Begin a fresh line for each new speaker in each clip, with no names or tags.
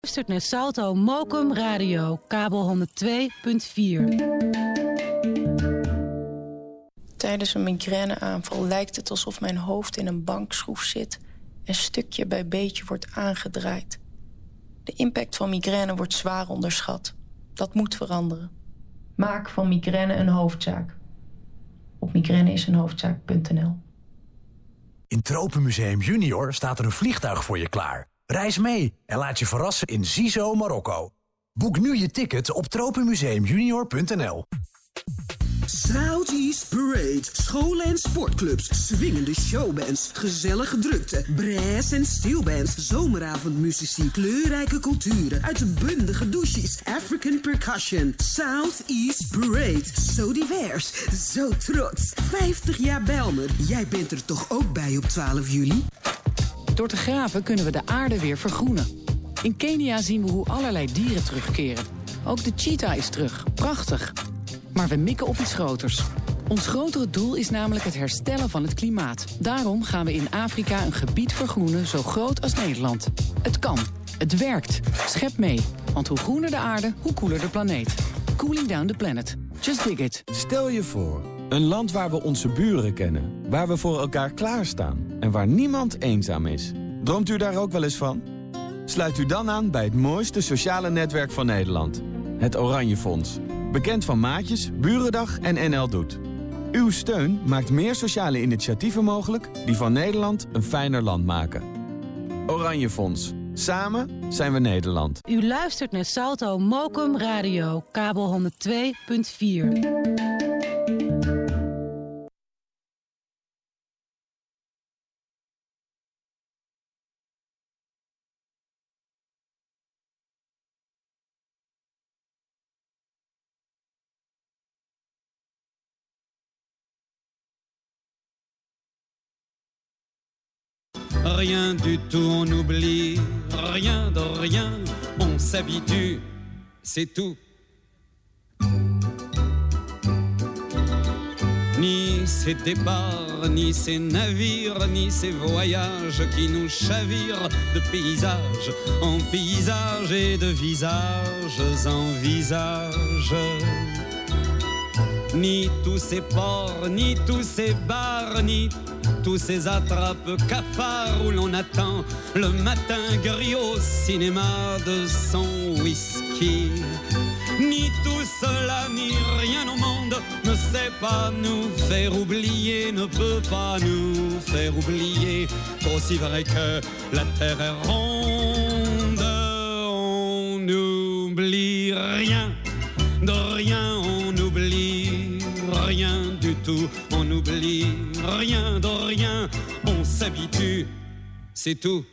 Luistert naar Salto Mokum Radio, kabel 102.4.
Tijdens een migraineaanval lijkt het alsof mijn hoofd in een bankschroef zit en stukje bij beetje wordt aangedraaid. De impact van migraine wordt zwaar onderschat. Dat moet veranderen. Maak van migraine een hoofdzaak. Op migraineisenhoofdzaak.nl.
In Tropenmuseum Junior staat er een vliegtuig voor je klaar. Reis mee en laat je verrassen in Zizo, Marokko. Boek nu je ticket op tropenmuseumjunior.nl.
Southeast Parade. Scholen en sportclubs. Swingende showbands. Gezellige drukte. Brass en steelbands. Zomeravondmuzici. Kleurrijke culturen. Uitbundige douches. African percussion. Southeast Parade. Zo divers. Zo trots. 50 jaar Bijlmer. Jij bent er toch ook bij op 12 juli?
Door te graven kunnen we de aarde weer vergroenen. In Kenia zien we hoe allerlei dieren terugkeren. Ook de cheetah is terug. Prachtig. Maar we mikken op iets groters. Ons grotere doel is namelijk het herstellen van het klimaat. Daarom gaan we in Afrika een gebied vergroenen zo groot als Nederland. Het kan. Het werkt. Schep mee. Want hoe groener de aarde, hoe koeler de planeet. Cooling down the planet. Just dig it.
Stel je voor, een land waar we onze buren kennen. Waar we voor elkaar klaarstaan. En waar niemand eenzaam is. Droomt u daar ook wel eens van? Sluit u dan aan bij het mooiste sociale netwerk van Nederland. Het Oranje Fonds. Bekend van Maatjes, Burendag en NL Doet. Uw steun maakt meer sociale initiatieven mogelijk die van Nederland een fijner land maken. Oranje Fonds. Samen zijn we Nederland.
U luistert naar Salto Mokum Radio, kabel 102.4.
Rien du tout, on oublie, rien de rien, on s'habitue, c'est tout. Ni ces départs, ni ces navires, ni ces voyages qui nous chavirent de paysage en paysage et de visages en visages. Ni tous ces ports, ni tous ces bars, ni tous ces attrape-cafards où l'on attend le matin gris au cinéma de son whisky. Ni tout cela, ni rien au monde ne sait pas nous faire oublier, ne peut pas nous faire oublier qu'aussi vrai que la terre est ronde, on n'oublie rien, de rien on n'oublie rien du tout, on n'oublie rien de rien, on s'habitue, c'est tout.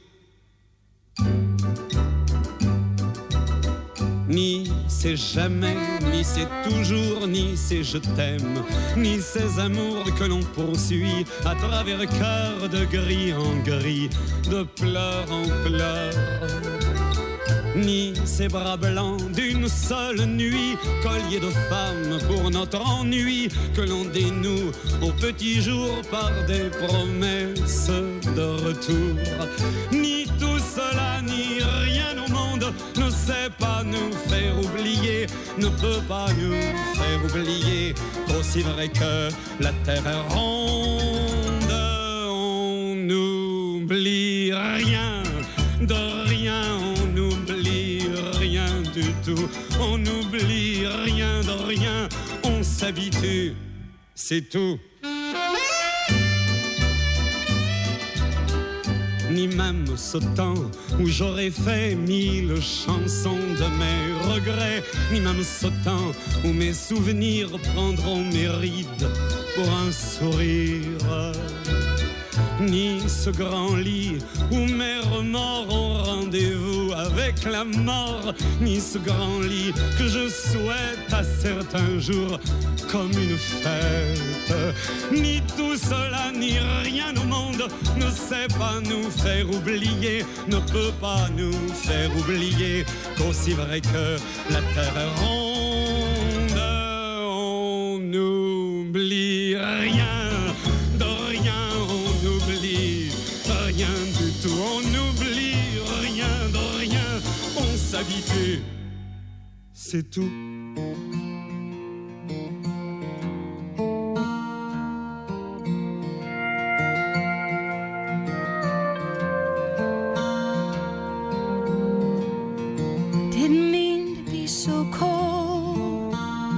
Ni c'est jamais, ni c'est toujours, ni c'est je t'aime, ni ces amours que l'on poursuit à travers cœur de gris en gris, de pleurs en pleurs. Ni ces bras blancs d'une seule nuit, collier de femmes pour notre ennui, que l'on dénoue au petit jour par des promesses de retour. Ni tout cela, ni rien au monde ne sait pas nous faire oublier, ne peut pas nous faire oublier, aussi vrai que la terre est ronde, on n'oublie rien, de rien on n'oublie rien du tout, on n'oublie rien de rien, on s'habitue, c'est tout. Ni même ce temps où j'aurais fait 1000 chansons de mes regrets, ni même ce temps où mes souvenirs prendront mes rides pour un sourire, ni ce grand lit où mes remords ont rendez-vous avec la mort, ni ce grand lit que je souhaite à certains jours comme une fête. Ni tout cela, ni rien au monde ne sait pas nous faire oublier, ne peut pas nous faire oublier qu'aussi vrai que la terre est ronde, on n'oublie rien, de rien on n'oublie rien du tout, on n'oublie rien de rien, on habitué, c'est tout.
Didn't mean to be so cold,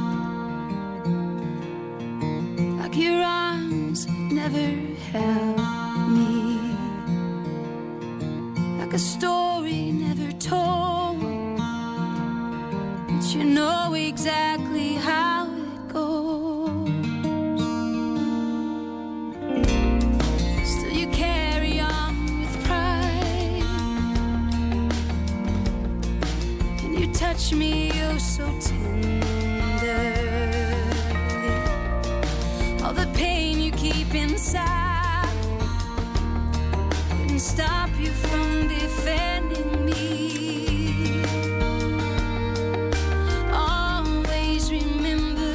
like your arms never held me, like a story never told, but you know exactly how it goes. Still you carry on with pride, and you touch me oh so tenderly. All the pain you keep inside wouldn't stop you from defending me. Always remember,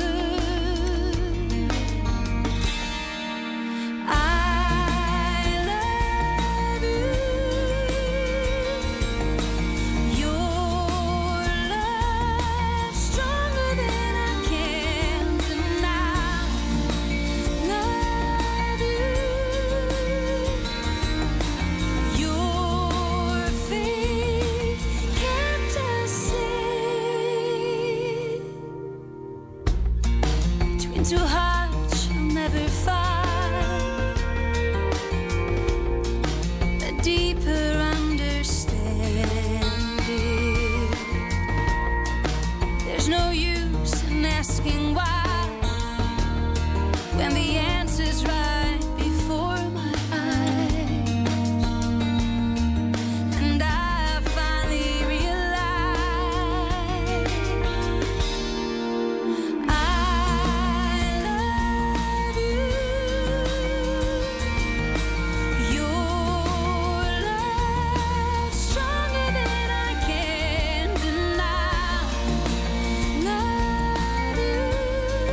I love you. Your love's stronger than I can deny. Love you. Your faith kept us safe. Between two hearts you'll never find a deeper understanding. There's no use in asking why when the answer's right before my eyes. And I finally realized I love you. Your love's stronger than I can deny. Love you.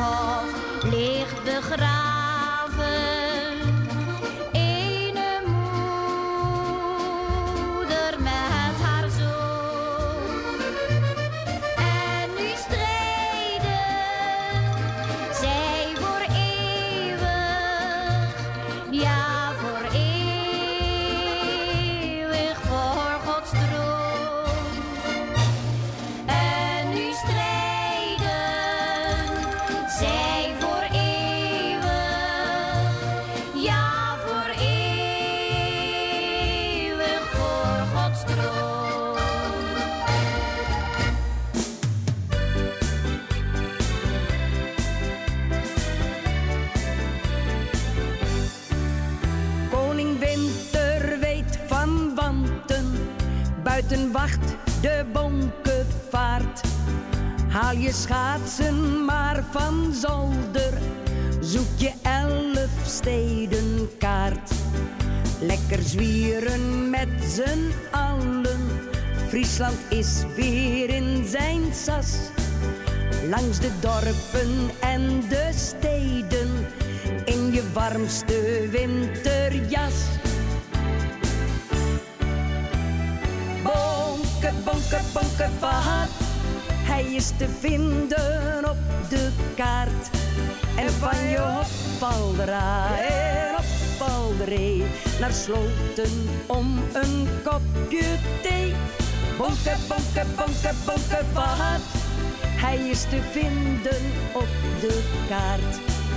hoofd ligt begraven. Ene moeder met haar zoon. En nu strijden zij voor eeuwig, ja voor eeuwig voor Gods troon. En nu strijden zij voor eeuwig, ja voor eeuwig voor Gods troon.
Koning Winter weet van wanten, buiten wacht de bonkenvaart. Haal je schaatsen maar van zolder, zoek je 11 stedenkaart. Lekker zwieren met z'n allen, Friesland is weer in zijn sas. Langs de dorpen en de steden, in je warmste winterjas. Bonke, bonke, bonkevaart, hij is te vinden op de kaart. En van je Hopvaldera en Opvalderee naar Sloten om een kopje thee. Bonke, bonke, bonke, bonkevaart, hij is te vinden op de kaart.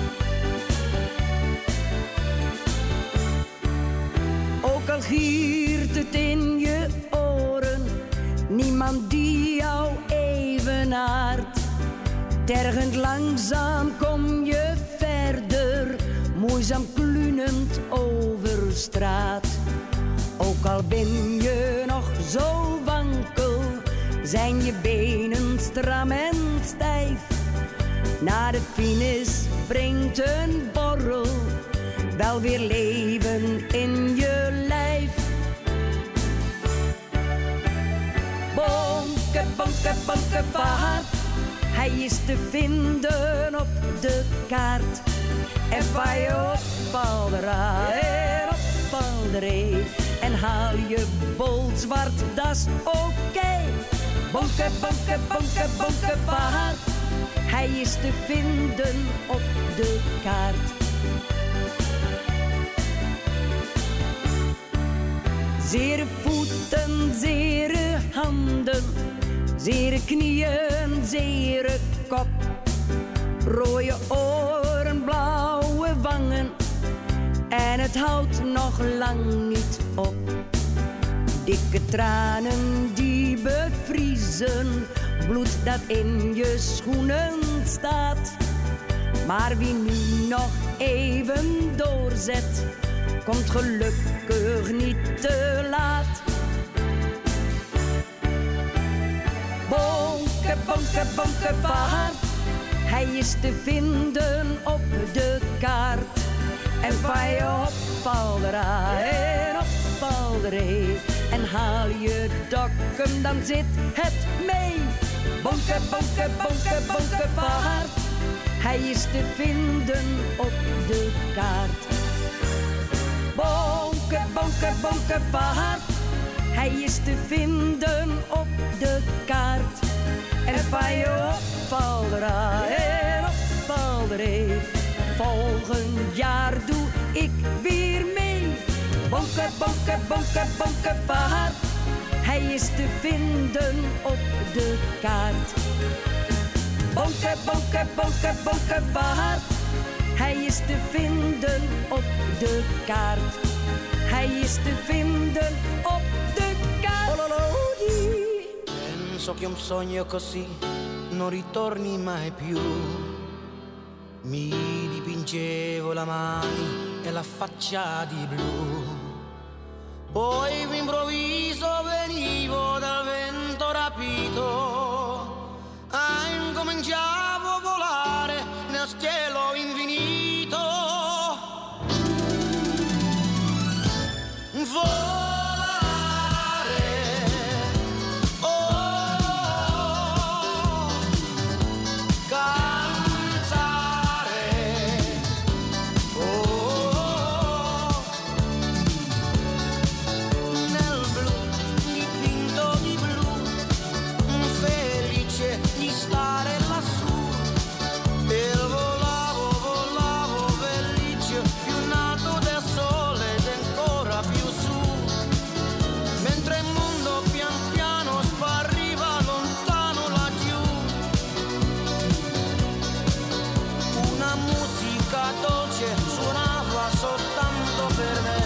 Ook al giert het in je oren, niemand die jou evenaart. Tergend langzaam kom je verder, moeizaam klunend over straat. Ook al ben je nog zo wankel, zijn je benen stram en stijf. Na de finish brengt een borrel wel weer leven in je lijf. Bonke, bonke, bonkevaart, hij is te vinden op de kaart. En van je Hopvaldera en Opvalderee en haal je bolzwart, das oké. Bonke, bonke, bonke, bonkevaart, hij is te vinden op de kaart. Zere voeten, zere handen, zere knieën, zere kop. Rode oren, blauwe wangen en het houdt nog lang niet op. Dikke tranen die bevriezen, bloed dat in je schoenen staat. Maar wie nu nog even doorzet, komt gelukkig niet te laat. Bonke, bonke, bonkevaart, hij is te vinden op de kaart. En van je Hopvaldera en Opvalderee en haal je dokken, dan zit het mee. Bonke, bonke, bonke, bonkevaart, hij is te vinden op de kaart. Bonke, bonke, bonkevaart, hij is te vinden op de kaart. En van je Hopvaldera en Opvalderee, volgend jaar doe ik weer mee. Bonke, bonke, bonke, bonkevaart, hij is te vinden op de kaart. Bonke, bonke, bonke, bonkevaart, hij is te vinden op de kaart. Hij is te vinden op de kaart.
Penso che un sogno così non ritorni mai più. Mi dipingevo la mani e la faccia di blu. Poi improvviso venivo dal vento rapito. Incominciavo a volare nel cielo infinito. Cantare per me.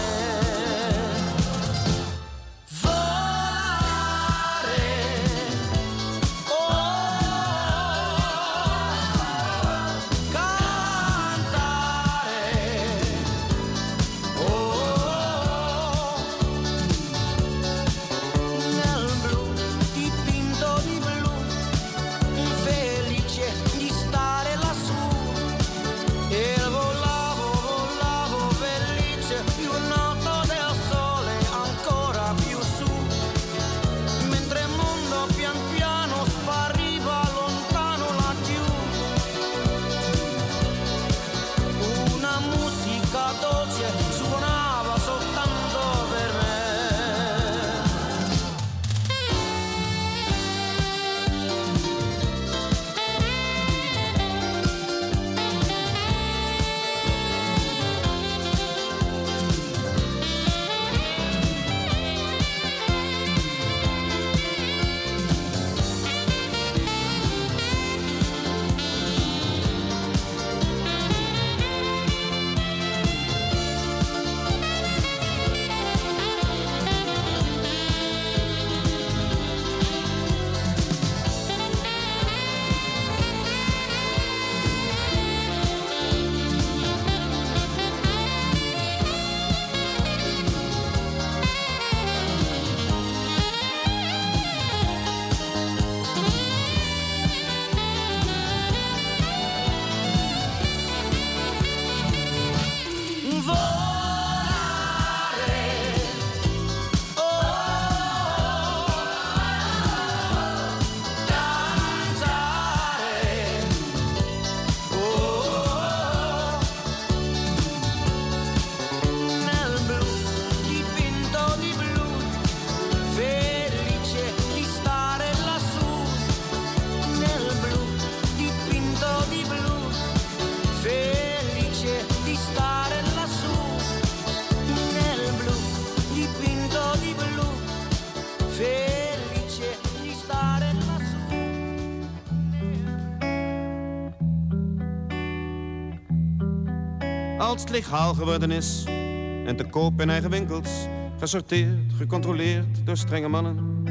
Als het legaal geworden is en te koop in eigen winkels, gesorteerd, gecontroleerd door strenge mannen.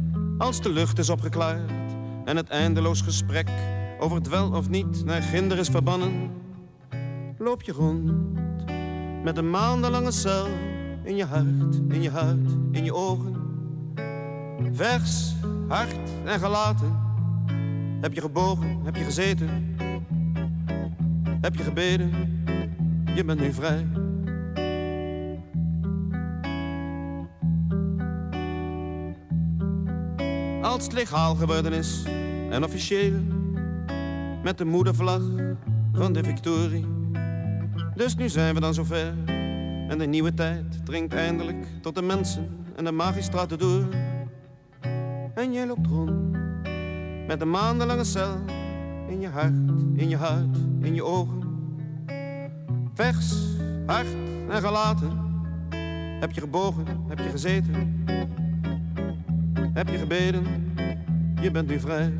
Als de lucht is opgeklaard en het eindeloos gesprek over het wel of niet naar ginder is verbannen, loop je rond met een maandenlange cel in je hart, in je huid, in je ogen. Vers, hard en gelaten. Heb je gebogen, heb je gezeten, heb je gebeden, je bent nu vrij. Als het legaal geworden is en officieel, met de moedervlag van de victorie. Dus nu zijn we dan zover en de nieuwe tijd dringt eindelijk tot de mensen en de magistraten door. En jij loopt rond met een maandenlange cel in je hart, in je huid, in je ogen. Vers, hard en gelaten. Heb je gebogen, heb je gezeten, heb je gebeden, je bent nu vrij.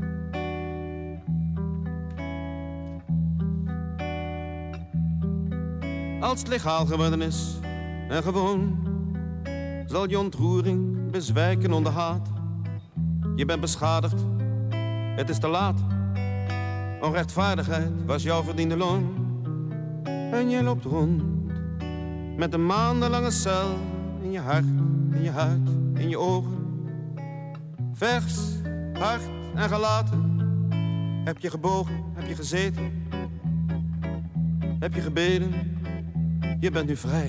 Als het legaal geworden is en gewoon, zal je ontroering bezwijken onder haat. Je bent beschadigd, het is te laat. Onrechtvaardigheid was jouw verdiende loon. En je loopt rond met een maandenlange cel in je hart, in je huid, in je ogen. Vers, hard en gelaten. Heb je gebogen, heb je gezeten, heb je gebeden, je bent nu vrij.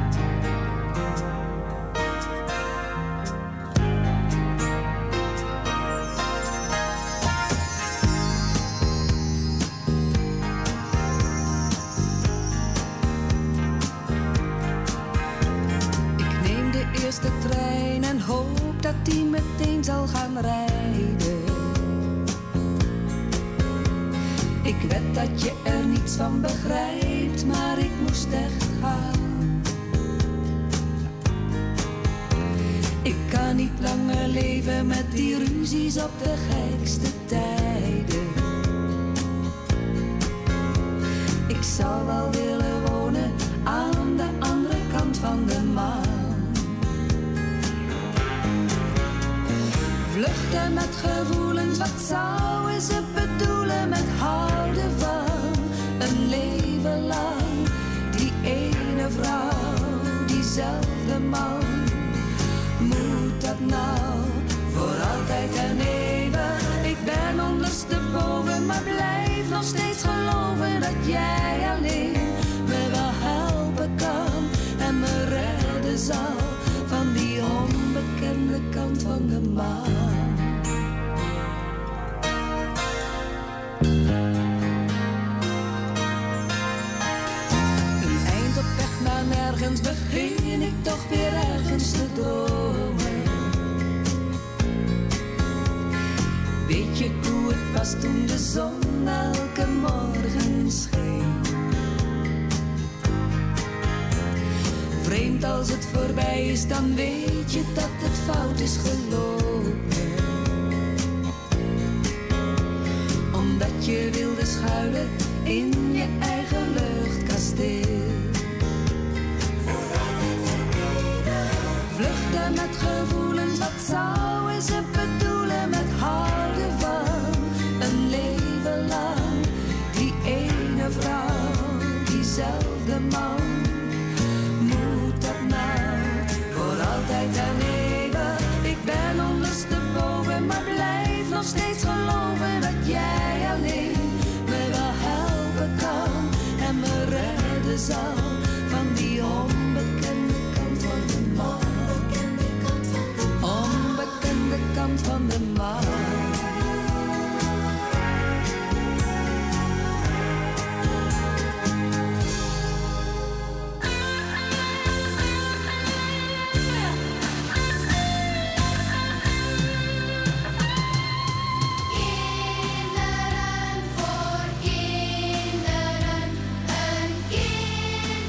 De trein en hoop dat die meteen zal gaan rijden. Ik weet dat je er niets van begrijpt, maar ik moest echt gaan. Ik kan niet langer leven met die ruzies op de gekste tijden. Ik zou wel willen wonen aan de andere kant
Vluchten met gevoelens, wat zouden ze bedoelen met houden van een leven lang? Die ene vrouw, diezelfde man, moet dat nou voor altijd en eeuwig? Ik ben ondersteboven, maar blijf nog steeds geloven dat jij alleen me wel helpen kan en me redden zal van die onbekende kant van de maan. Een eind op weg naar nergens begin ik toch weer ergens te dromen. Weet je hoe het was toen de zon elke morgen scheen? Vreemd als het voorbij is, dan weet je dat het fout is gelopen. Omdat je wilde schuilen in je eigen luchtkasteel. Vluchten met gevoelens, wat zouden ze bedoelen met houden van een leven lang? Die ene vrouw, diezelfde man, moet dat nou voor altijd en eeuwig? Ik ben ondersteboven, maar blijf nog steeds geloven dat jij alleen me wel helpen kan en me redden zal van die onbekende kant van de maan. Onbekende kant van de maan.
Kinderen voor kinderen, een kind.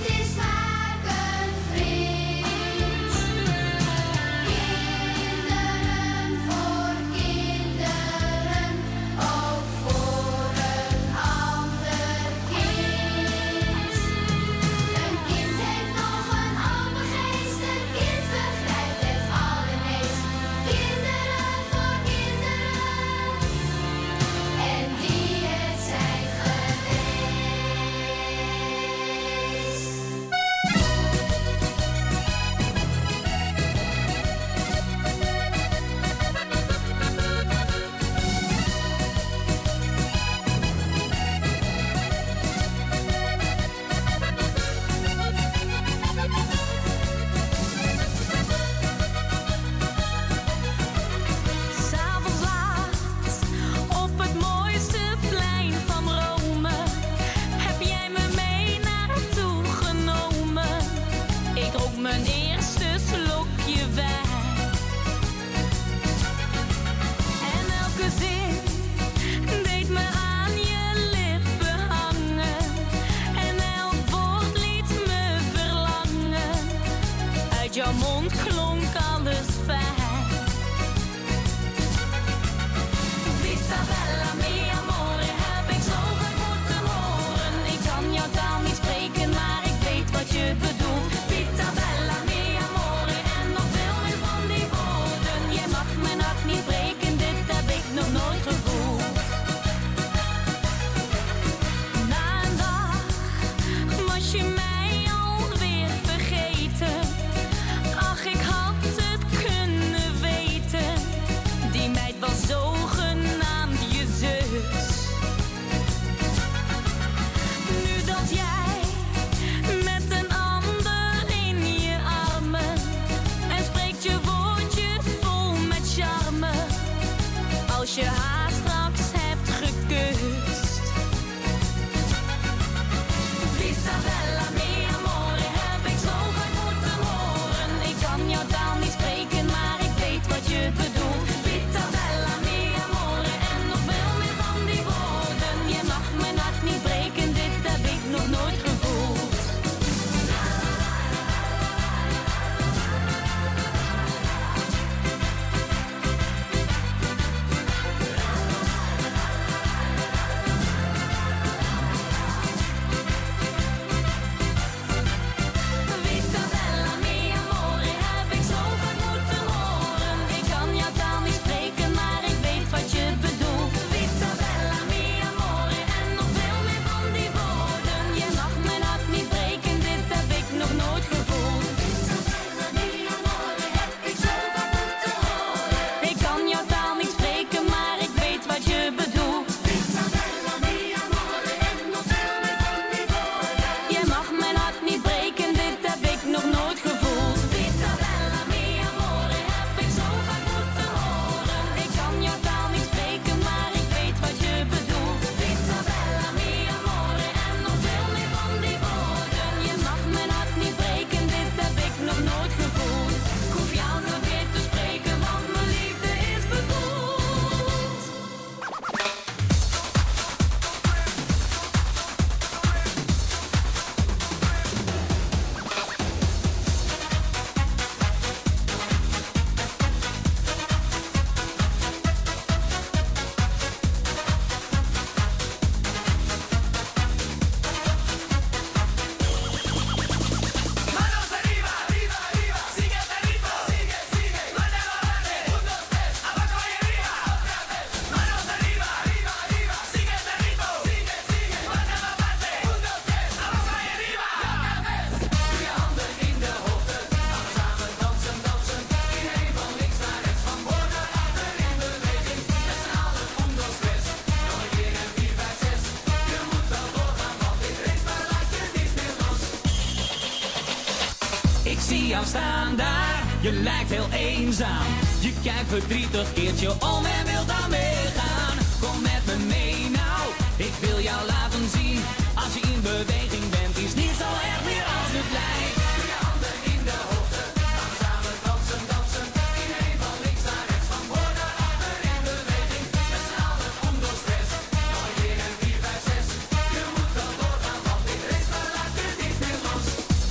Ik zie jou staan daar, je lijkt heel eenzaam. Je kijkt verdrietig, keert je om en wil dan meegaan. Kom met me mee nou, ik wil jou laten zien. Als je in beweging bent, is niet zo erg meer als het lijkt. Doe je handen in de hoogte, gaan we samen dansen, dansen. Iedereen van links naar rechts, van voor naar achter in beweging. Met z'n allen onder stress, nog een keer en 4, 5, 6. Je moet wel doorgaan, want dit ritme laat je niet meer los.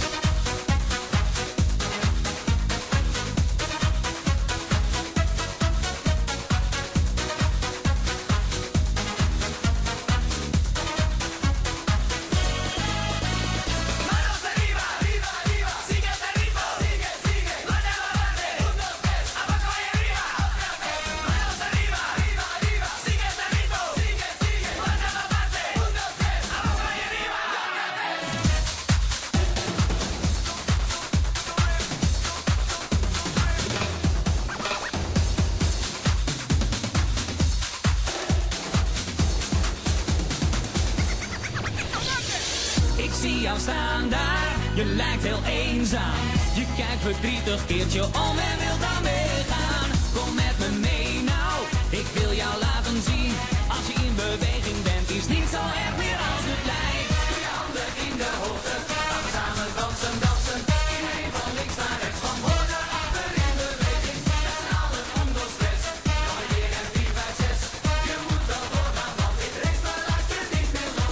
Ik zie jou staan daar, je lijkt heel eenzaam. Je kijkt verdrietig, keert je om en wil dan meegaan. Kom met me mee nou, ik wil jou laten zien. Als je in beweging bent, is niet zo erg meer als het lijkt. Doe je handen in de hoogte, gaan we samen dansen, dansen. Iedereen van links naar rechts, van voor naar achter in beweging. Met z'n allen onder stress, nog een keer en 4, 5, 6. Je moet wel doorgaan, want dit ritme laat je niet meer los.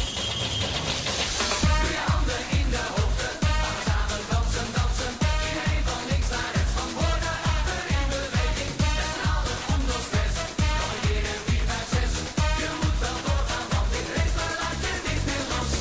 Doe je handen in de hoogte, gaan we samen dansen, dansen. Iedereen van links naar rechts, van voor naar achter in beweging. Met z'n allen onder stress, nog een keer en 4, 5, 6. Je moet wel doorgaan, want dit ritme laat je niet meer los.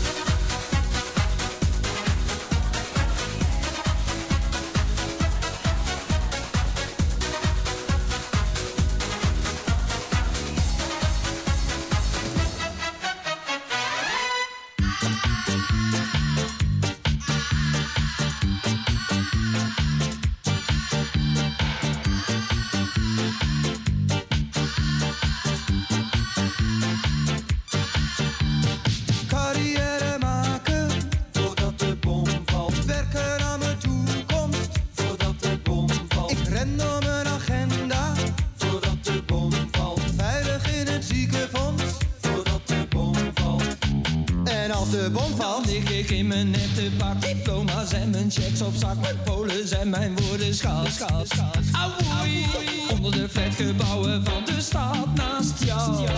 Carrière maken, voordat de bom valt. Werken aan mijn toekomst, voordat de bom valt. Ik ren door mijn agenda, voordat de bom valt. Veilig in het ziekenfonds, voordat de bom valt. En als de bom valt,
dan lig ik in mijn nette pak. Diploma's en mijn checks op zak. Mijn polen zijn mijn woorden schat. Auwoei, onder de flatgebouwen van de stad naast jou.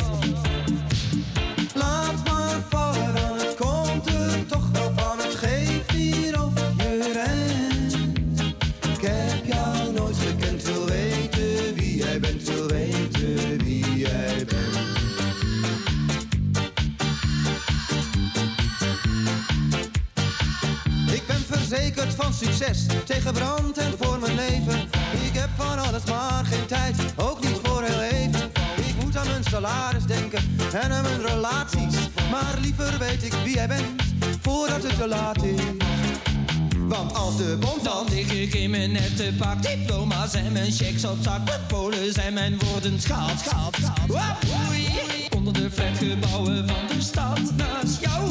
laat maar vallen, dan het komt er toch wel van. Het geeft hier of je rent. Ik heb jou nooit gekend, wil weten wie jij bent, wil weten wie jij bent. Ik ben verzekerd van succes, tegen brand en voor mijn leven. Ik heb van alles maar geen tijd, ook niet voor heel even. Ik moet aan mijn salaris denken en aan mijn relaties. Maar liever weet ik wie jij bent, voordat het te laat is. Want als de bom valt,
dan lig ik in mijn nette pak. Diploma's en mijn checks op zak. Mijn polen zijn mijn woorden schat. Auwoei, onder de flatgebouwen van de stad naast jou.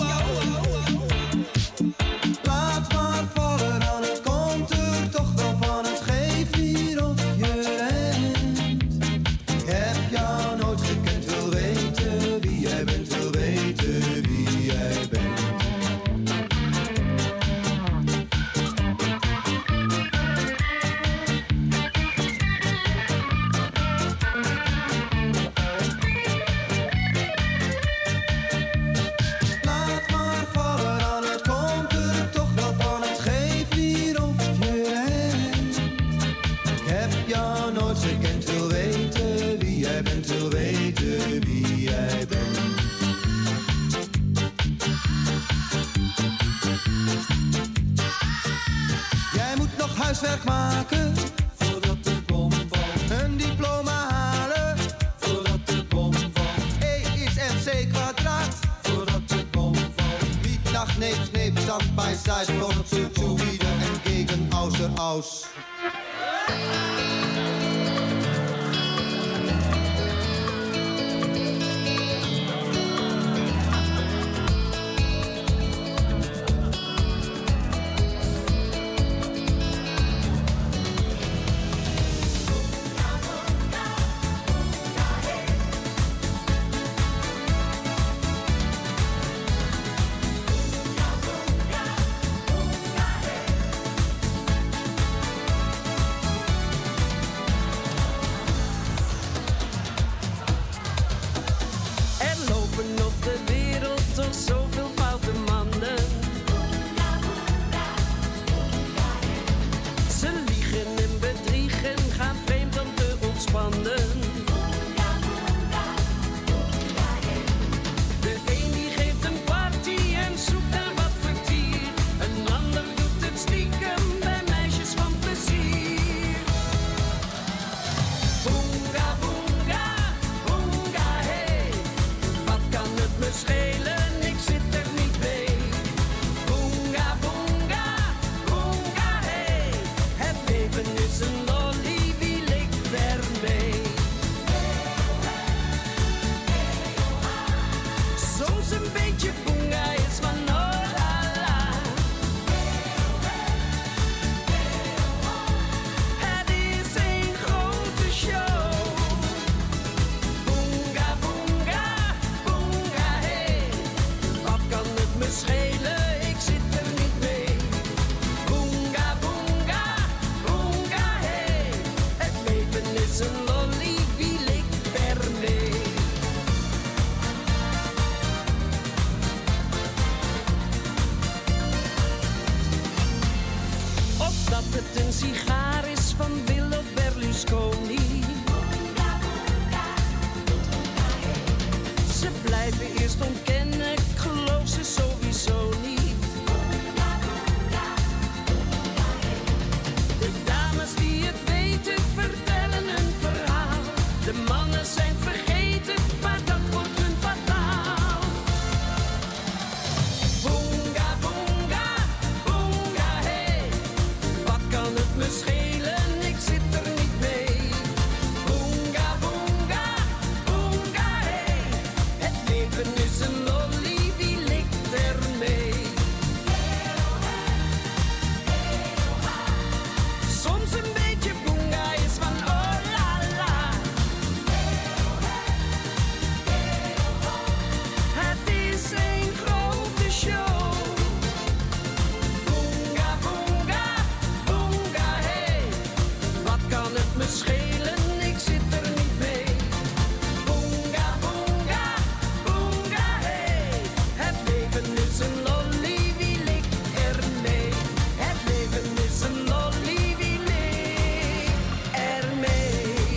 laat maar vallen, dan het komt er toch wel van. Het geeft hier of je rent. Ik heb jou nooit gekend, wil weten wie jij bent, wil weten wie jij bent. Laat maar vallen, dan het komt er toch wel van. Het geeft hier of je rent. Ik heb jou nooit gekend, wil weten wie jij bent, wil weten wie jij bent. Jij moet nog huiswerk maken, voordat de bom valt. Een diploma halen, voordat de bom valt. E is MC kwadraat, voordat de bom valt. Niet nach neep, stand bij side, product zu wieder en gegen außer aus.
een beetje boonga is van oh la la. Het is een grote show. Boonga, boonga, boonga, hey. Wat kan het me schelen? Ik zit er niet mee. Boonga, boonga, boonga, hey. Het leven is een lolly, wie likt ermee? Of dat het een sigaar is van Bill of Berlusconi. Ze blijven eerst ontkennen, ik geloof ze sowieso niet. De dames die het weten vertellen een verhaal. De mannen zijn vergeten, maar dat wordt hun fataal. Boonga, boonga, boonga, hey. Wat kan het me schelen? Ik zit er niet mee. Boonga, boonga, boonga, hey. Het leven is een lolly, wie likt ermee? Soms een beetje boonga is van oh la la. Het is een grote show. Boonga, boonga, boonga, hey. Wat kan het me schelen? Ik zit er niet mee. Boonga, boonga, boonga, hey. Het leven is een lolly, wie likt ermee? Het leven is een lolly, wie likt ermee?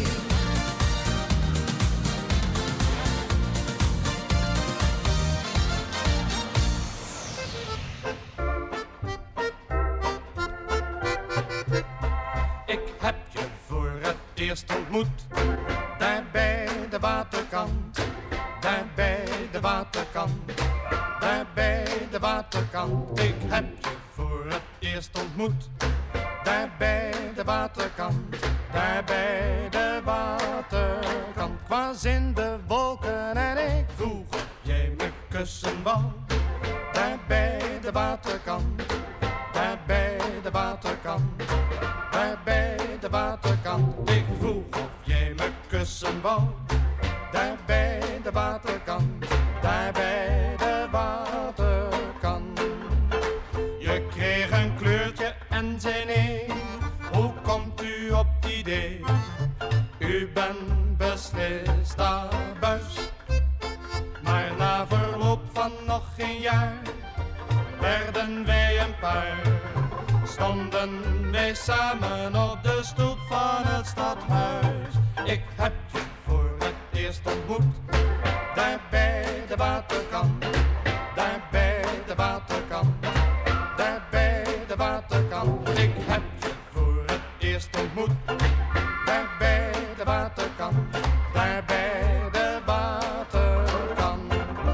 Ik heb je voor het eerst ontmoet, daar bij de waterkant, daar bij de waterkant, daar bij de waterkant. Ik heb je voor het eerst ontmoet, daar bij de waterkant, daar bij de waterkant. Ik was in de wolken en ik vroeg of jij me kussen wou, daar bij de waterkant, daar bij de waterkant, daar bij de waterkant. Ik vroeg of jij me kussen wou, daar bij de waterkant, daar bij de waterkant. Je kreeg een kleurtje en zei nee, hoe komt u op het idee? U bent beslist abuis. Maar na verloop van nog geen jaar werden wij een paar. Stonden wij samen op de stoep van het stadhuis. Ik heb je voor het eerst ontmoet, daar bij de waterkant, daar bij de waterkant, daar bij de waterkant. Ik heb je voor het eerst ontmoet, daar bij de waterkant, daar bij de waterkant.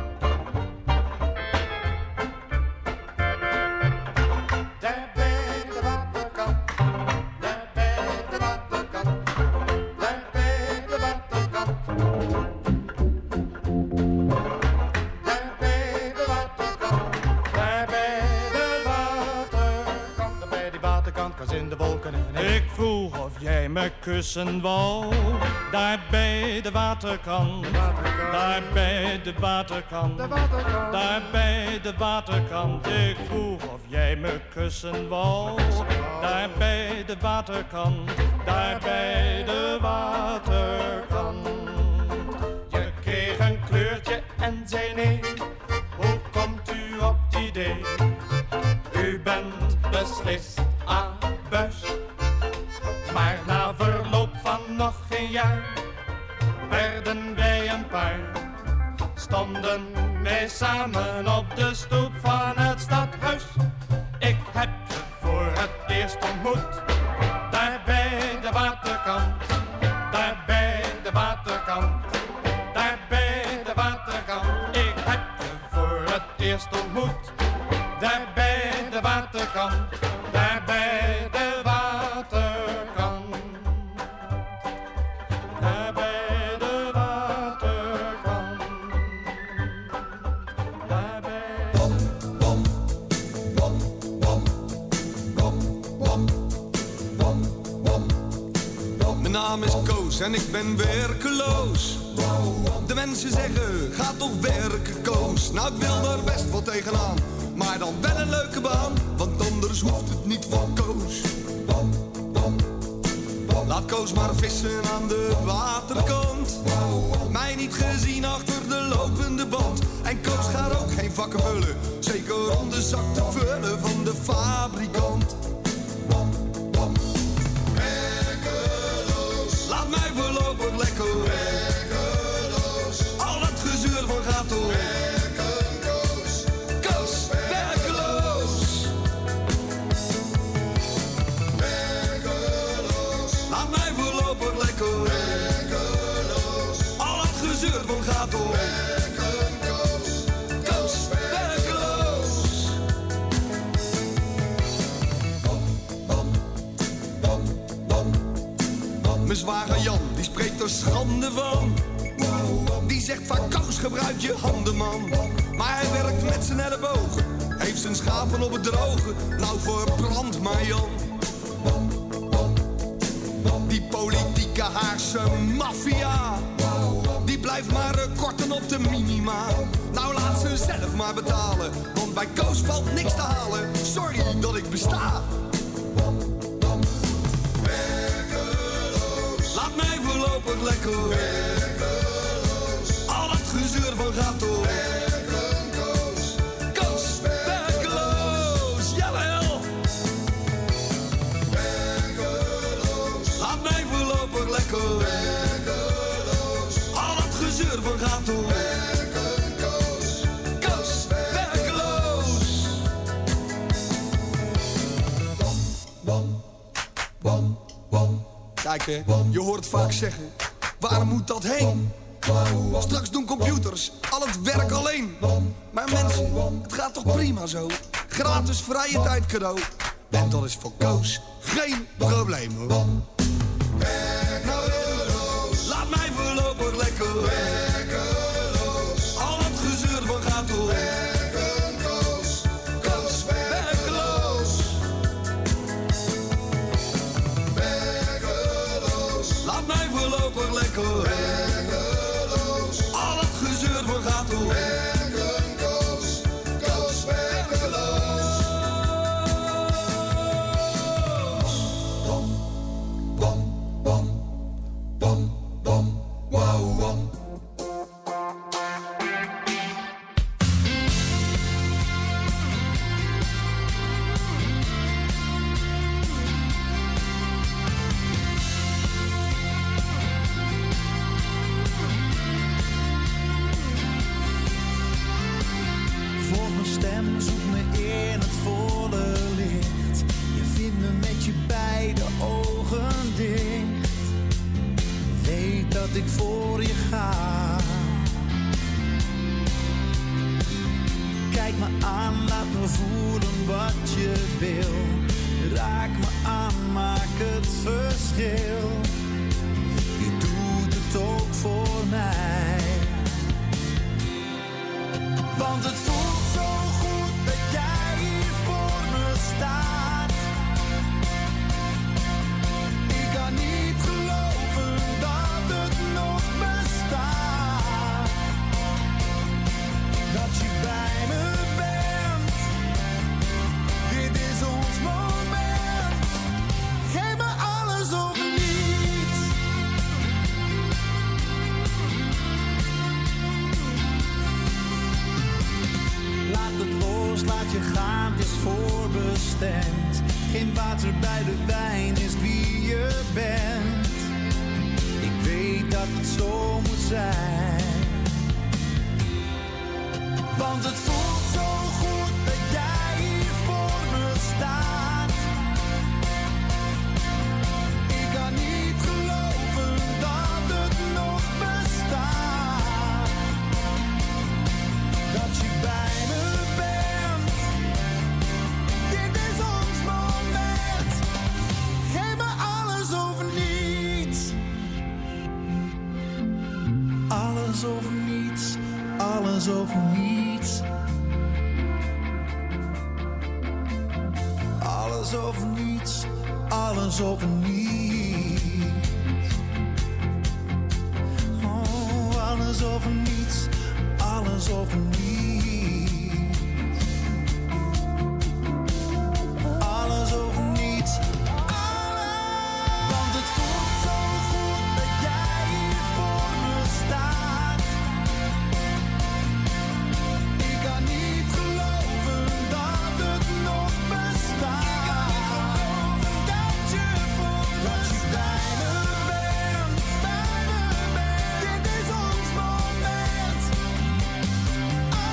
Daar bij de waterkant, daar bij de waterkant, daar bij de waterkant. Daar bij de waterkant, daar bij de waterkant, daar bij die waterkant was in de wolken en ik vroeg of jij me kussen wou, daar bij de waterkant, daar bij de waterkant, daar bij de waterkant. Ik vroeg of jij me kussen wou, daar bij de waterkant, daar bij de waterkant. Je kreeg een kleurtje en zei nee, hoe komt u op het idee? U bent beslist abuis. Maar na verloop van nog geen jaar werden wij een paar. Stonden wij samen op de stoep van het stadhuis. Ik heb je voor het eerst ontmoet, daar bij de waterkant, daar bij de waterkant, daar bij de waterkant. Ik heb je voor het eerst ontmoet, daar bij de waterkant, daar bij de waterkant, daar bij de waterkant, daar
naam is Koos en ik ben werkeloos. De mensen zeggen, ga toch werken, Koos. Nou, ik wil daar best wel tegenaan, maar dan wel een leuke baan, want anders hoeft het niet van Koos. Laat Koos maar vissen aan de waterkant. Mij niet gezien achter de lopende band. En Koos gaat ook geen vakken vullen, zeker om de zak te vullen van de fabrikant. Werkeloos, laat mij voorlopig lekker werkeloos. Al dat gezeur van gaat door. Werken, Koos, Koos, werkeloos. Werkeloos, laat mij voorlopig lekker werkeloos. Al dat gezeur van gaat door. Werken, Koos, Koos, werkeloos. Mijn zwager Jan, die spreekt er schande van. Die zegt van Koos, gebruik je handen, man. Maar hij werkt met zijn ellebogen, heeft zijn schapen op het droge. Nou verbrand maar Jan. Die politieke Haagse maffia, die blijft maar korten op de minima. Nou laat ze zelf maar betalen, want bij Koos valt niks te halen. Sorry dat ik besta. Laat mij voorlopig lekker werkeloos. Al het gezeur van gaat door. Werken, Koos, Koos, werkeloos. Jawel. Werkeloos. Laat mij voorlopig lekker werkeloos. Al het gezeur van gaat door. Werken, Koos, Koos, werkeloos. Kijk, je hoort het vaak zeggen, waar moet dat heen? Straks doen computers al het werk alleen. Maar mensen, het gaat toch prima zo? Gratis vrije tijd cadeau. En dat is voor Koos geen probleem, hoor. Werkeloos, laat mij voorlopig lekker werkeloos. Al het gezeur van gaat door. Werken, Koos, Koos, werkeloos. Laat mij voorlopig lekker werkeloos. Al het gezeur van gaat door. Werken, Koos, Koos, werkeloos. Bam, bam, bam, bam, bam, wow, bam.
Stem zoekt me in het volle licht. Je vindt me met je beide ogen dicht. Weet dat ik voor je ga. Kijk me aan, laat me voelen wat je wil. Raak me aan, maak het verschil. Je doet het ook voor mij. Want het voelt zo goed dat jij hier voor me staat. Ik kan niet geloven dat het nog bestaat. Dat je bij me bent. Dit is ons moment. Geef me alles of niets. Laat het los, laat je gaan, het is voorbestemd. Geen water bij de wijn is wie je bent. Ik weet dat het zo moet zijn. Want het voelt zo goed dat jij hier voor me staat. Ik kan niet geloven dat het nog bestaat. Dat je bij me bent. Dit is ons moment. Geef me alles of niets. Alles of niets. Alles of niets. Alles of niets. Alles of niets. Alles of niets, alles of niets. Alles of niets. Want het voelt zo goed dat jij hier voor me staat. Ik kan niet geloven dat het nog bestaat. Ik kan niet geloven dat je voor me staat. Dit is ons moment.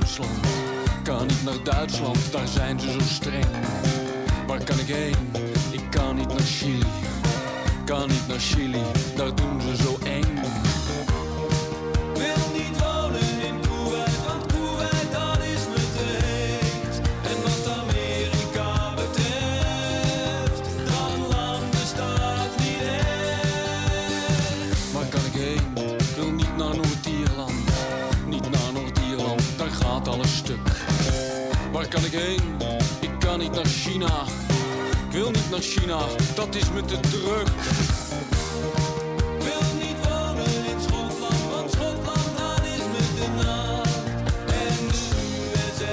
Duitsland. Kan niet naar Duitsland, daar zijn ze zo streng. Waar kan ik heen? Ik kan niet naar Chili. Kan niet naar Chili, daar doen ze zo eng.
Wil niet wonen in Kuwait, want Kuwait dat is me te heet. En wat Amerika betreft, dat land bestaat niet echt.
Waar kan ik heen? Ik wil niet naar Noord-Ierland. Niet naar Noord-Ierland, daar gaat alles stuk. Waar kan ik heen? Ik kan niet naar China. Ik wil niet naar China, dat is me te druk.
Wil niet wonen in Schotland, want Schotland dat is me te nat. En de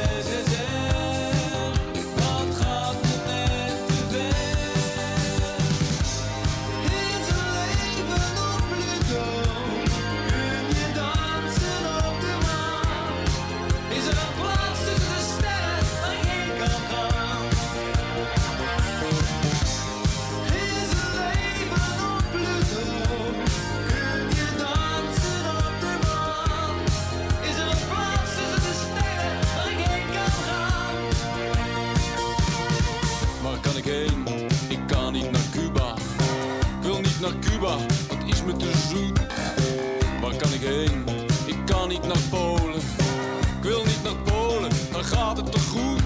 USSR, dat gaat me net te ver. Is er leven op Pluto? Kun je dansen op de maan? Is er een plaats tussen de sterren waar ik heen kan gaan? Is er leven op Pluto? Kun je dansen op de maan? Is er een plaats tussen de sterren waar ik heen kan gaan?
Waar kan ik heen? Ik kan niet naar Cuba. Ik wil niet naar Cuba, dat is me te zoet. Waar kan ik heen? Ik kan niet naar Polen. Ik wil niet naar Polen, dan gaat het te goed.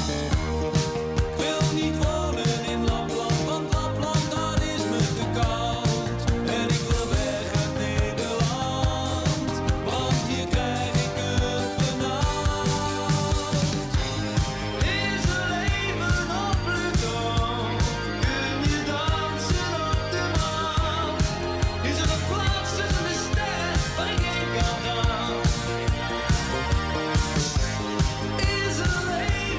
Wil niet wonen in Lapland, want Lapland dat is me te koud. En ik wil weg uit Nederland, want hier krijg ik het benauwd. Is er leven op Pluto? Kun je dansen op de maan? Is er een plaats tussen de sterren waar ik heen kan gaan? Is er leven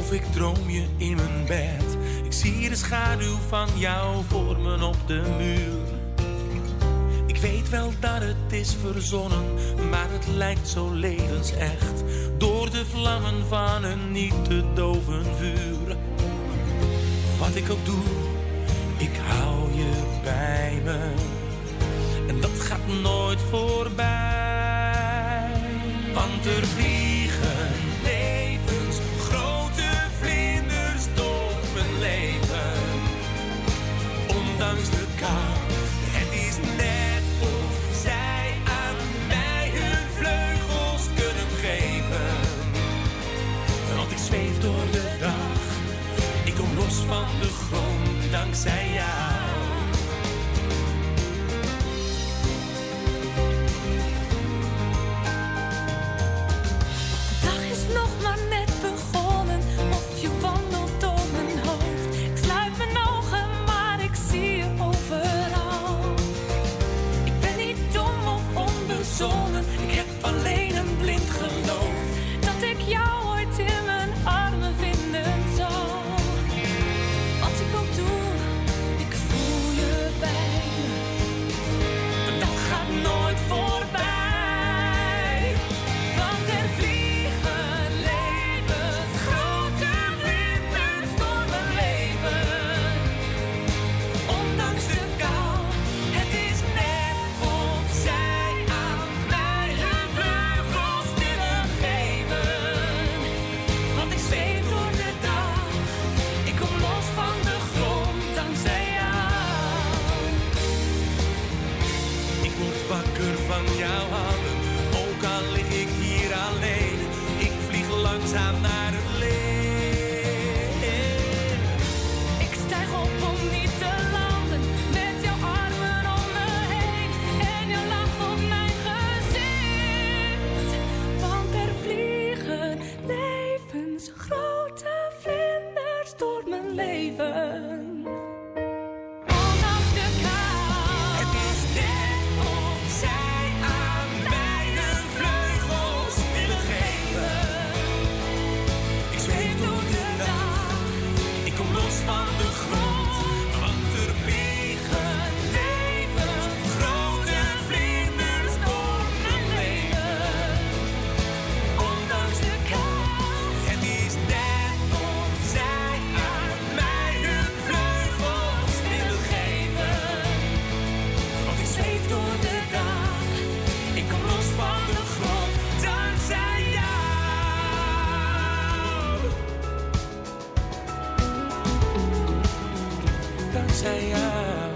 Of ik droom je in mijn bed. Ik zie de schaduw van jou vormen op de muur. Ik weet wel dat het is verzonnen, maar het lijkt zo levensecht. Door de vlammen van een niet te doven vuur. Wat ik ook doe, ik hou je bij me. En dat gaat nooit voorbij. Want er vliegen levensgrote vlinders door mijn leven. Ondanks de kou, het is net of zij aan mij hun vleugels kunnen geven. Want ik zweef door de dag, ik kom los van de grond dankzij jou.
Nog maar net begonnen, of je wandelt door mijn hoofd. Ik sluit mijn ogen, maar ik zie je overal. Ik ben niet dom of onbezonnen, ik heb alleen een blind geloof dat ik jou ooit in mijn armen vinden zal. Wat ik ook doe, ik voel je bij me. En dat gaat nooit voorbij. Want er
van jouw handen, ook al lig ik hier alleen. Ik vlieg langzaam naar het licht.
Ik stijg op om niet te landen, met jouw armen om me heen. En je lacht op mijn gezicht. Want er vliegen levensgrote vlinders door mijn leven.
Van de grond, want er vliegen levensgrote vlinders door mijn leven. Ondanks de kou, het is net of zij aan mij hun vleugels willen geven. Want ik zweef door de dag, ik kom los van de grond, dankzij jou. Dankzij jou.